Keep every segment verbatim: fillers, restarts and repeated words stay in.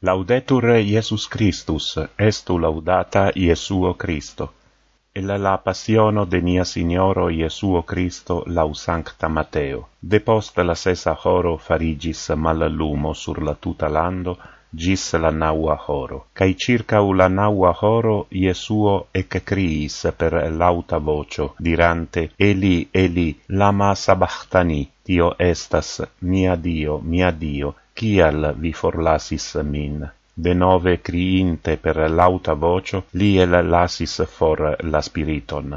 Laudetur Iesus Christus, estu laudata Iesuo Christo. El la passiono de nia Signoro Iesuo Christo lau Sancta Mateo. Depost la sesa horo farigis mal lumo sur la tuta lando, gis la naua horo. Cai circau la naua horo Iesuo ec criis per lauta vocio, dirante, Eli, Eli, lama sabachthani, Dio estas, mia Dio, mia Dio, Cial vi forlasis min? De nove criinte per lauta vocio, liel lasis for la spiriton.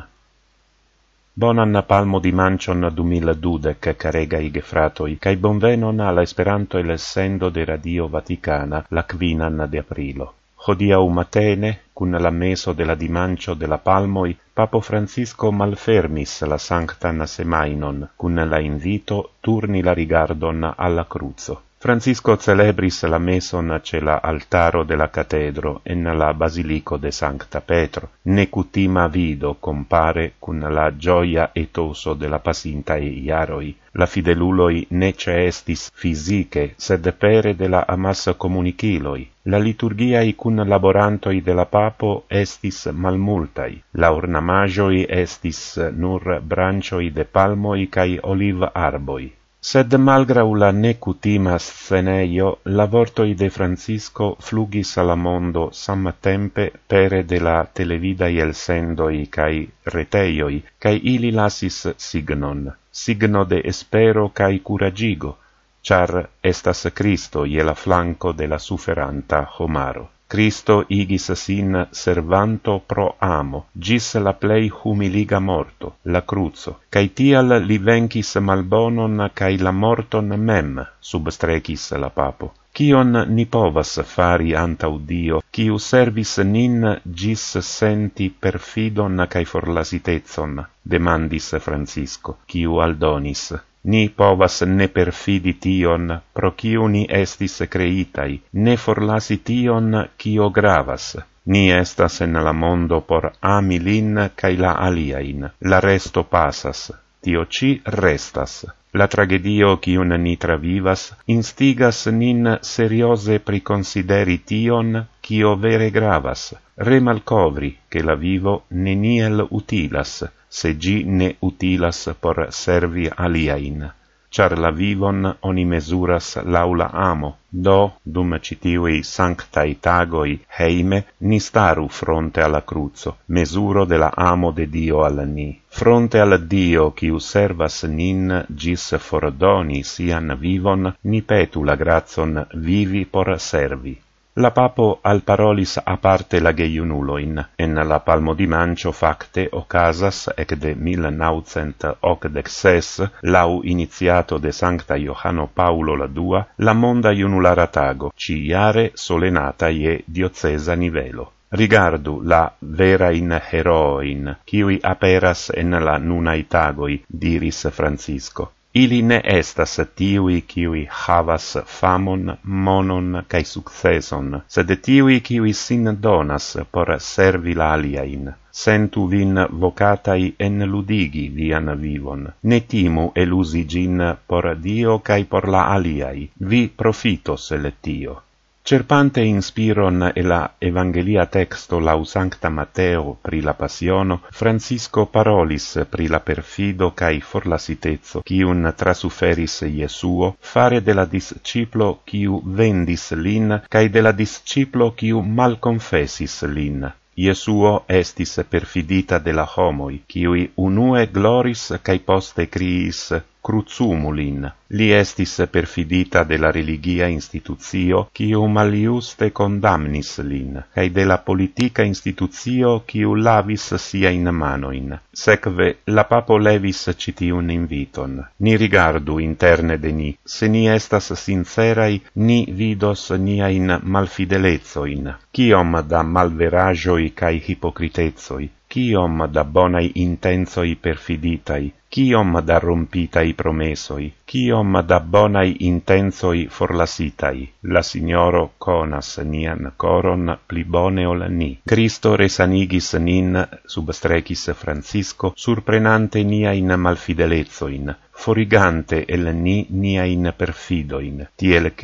Bonan palmo di mancion du mil dudec, caregai gefratoi, cae bonvenon alla Esperanto el sendo de Radio Vaticana la quinan de aprilo. Hodiau matene, cun la meso de la dimancio de la palmoi, Papo Francisco malfermis la sanctan semainon, cun la invito turni la rigardon alla cruzo. Francisco celebris la meson ce la altaro de la catedro en la basilico de Sancta Petro. Ne cutima vido compare cun la gioia etoso de la pacintae iaroi. La fideluloi nece estis fisiche, sed pere de la amas comuniciloi. La liturgiai cun laborantoi de la papo estis malmultai. La ornamagioi estis nur brancioi de palmoi cae oliv arboi. Sed malgrau la necutima sceneio, la vortoi de Francisco flugis alla mondo samtempe pere de la televidai elsendoi cae reteioi, cae ili lasis signon, signo de espero cae curagigo, char estas Cristo ie la flanco de la suferanta homaro. Cristo igis sin servanto pro amo, gis la plei humiliga morto, la cruzo, cae tial li vencis malbonon cae la morton mem, substrecis la papo. Cion ni povas fari antau Dio, ciu servis nin gis senti perfidon cae forlasitezon, demandis Francisco, ciu aldonis. Ni povas ne perfidi tion, pro ciu ni estis creitai, ne forlasi tion, cio gravas. Ni estas en la mondo por ami lin cae la aliain. La resto pasas, tio ci restas. La tragedio cium ni travivas, instigas nin seriose priconsideri tion, cio vere gravas. Remalcovri, che la vivo neniel utilas, se gi ne utilas por servi aliain. Char la vivon oni mesuras laula amo, do, dum citiui sanctai tagoi heime, ni staru fronte alla cruzo, mesuro de la amo de Dio al ni. Fronte al Dio, quiu servas nin gis fordoni sian vivon, ni petu la grazon vivi por servi. La papo al parolis aparte la geiunuloin, en la palmo di mancio facte ocasas ec de mil naucent octec ses, lau iniziato de Sancta Iohanno Paulo la dua, la monda iunulara tago, ciare solenata ie diocesa nivelo. Rigardu la vera in heroin, kiui aperas en la nunai tagoi, diris Francisco. Ili ne estas tiui kiui havas famon, monon cae successon, sed tiui kiui sin donas por servi la aliain. Sentu vin vocatai enludigi vian vivon. Ne timu elusi gin por Dio cae por la aliai. Vi profitos el tio. Cerpante inspiron e la Evangelia texto lau Sancta Mateo pri la passiono, Francisco parolis pri la perfido cae forlasitezzo, cium trasuferis Iesuo, fare de la disciplo ciu vendis lin, cae de la disciplo ciu malconfesis lin. Iesuo estis perfidita de la homoi, ciui unue gloris cae poste criis crucumulin. Li estis perfidita de la religia institutio, ciu maliuste condamnis lin, cae de la politica institutio, ciu lavis siain manoin. Secve, la papo levis citiun inviton. Ni rigardu interne de ni. Se ni estas sincerai, ni vidos niain malfidelezoin. Ciom da malveragioi cae hipocritezoi, ciom da bonai intenzoi perfiditai, ciom da rompitai promesoi, ciom da bonai intenzoi forlasitai. La Signoro conas nian coron pli bone ol ni. Cristo resanigis nin, substrecis Francisco, surprenante niain malfidelezoin, forigante el ni niain perfidoin, tiel che,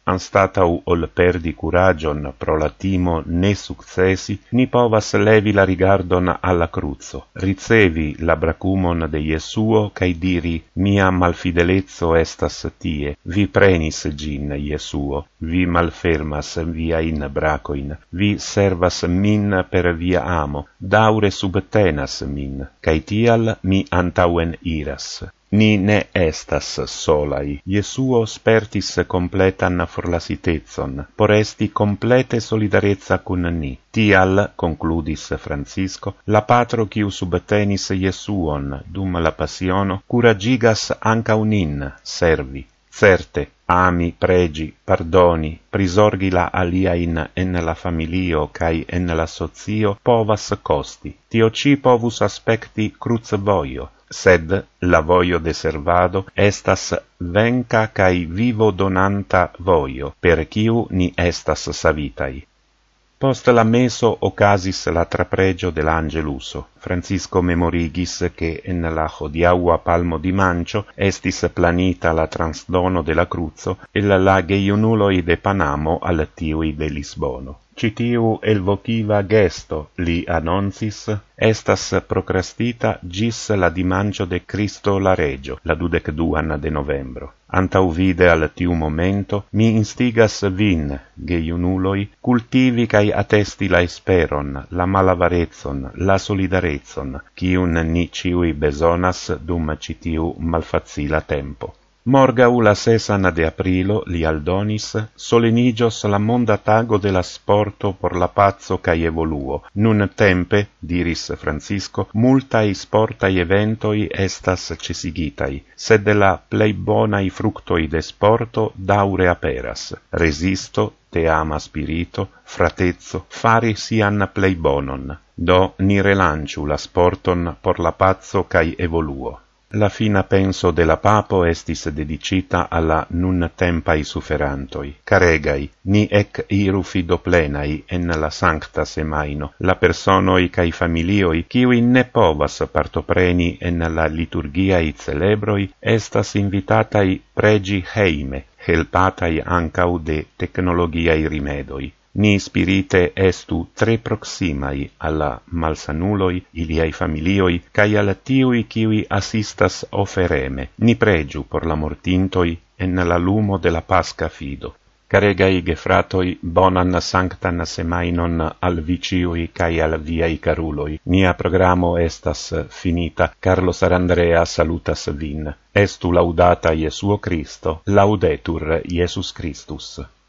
anstatau ol perdi curagion pro la timo ne successi, ni povas levi la rigardon alla cruzo, ricevi la bracumon de Iesuo, cae diri, mia malfidelezzo estas tie, vi prenis gin, Iesuo, vi malfermas via in bracoin, vi servas min per via amo, daure subtenas min, cae tial mi antauen iras. Ni ne estas solai. Iesuo spertis completan forlasitezon, por esti complete solidarezza cun ni. Tial, concludis Francisco, la patro quiu subtenis Iesuon dum la passiono, curagigas ancau nin servi. Certe, ami, pregi, pardoni, prisorgi la aliain en la familio cae en la socio povas costi. Tio ci povus aspecti cruz voio, sed la voio de servado estas venca cae vivo donanta voio, per quiu ni estas savitai. Post la meso ocasis la trapregio de l'Angeluso. Francisco memorigis che en la hodiaua palmo di mancio estis planita la transdono de la cruzo e la geiunuloi de Panamo al tiui de Lisbono. Citiu elvoquiva gesto, li annoncis, estas procrastita gis la dimancio de Cristo la Regio, la dudecduan de novembro. Antau vide al tiu momento, mi instigas vin, geiunuloi, cultivi cae attesti la esperon, la malavarezon, la solidarezon, cium ni ciui besonas dum citiu malfacila tempo. Morgau la sesan de aprilo li aldonis, solenigios la monda tago de la sporto por la pazzo cae evoluo. Nun tempe, diris Francisco, multai sportai eventoi estas cesigitai, sed la plei bonai fructoi de sporto daure aperas. Resisto, te ama spirito, fratezzo, fari sian plei bonon. Do ni relanciu la sporton por la pazzo cae evoluo. La fina penso de la papo estis dedicita alla nun tempai suferantoi. Caregai, ni ec iru fido plenai en la sancta semaino, la personoi cae familioi, kiui ne povas partopreni en la liturgiai celebroi, estas invitatai pregi heime, helpatai ancau de technologiai rimedoi. Ni spirite estu tre proximai alla malsanuloi, iliai familioi, cae alla tiui kiui assistas ofereme. Ni pregiu por la mortintoi en la lumo de la pasca fido. Caregai gefratoi, bonan sanctan semainon al viciui cae al viai caruloi. Nia programo estas finita. Carlos Arandrea salutas vin. Estu laudata Iesuo Christo, laudetur Iesus Christus.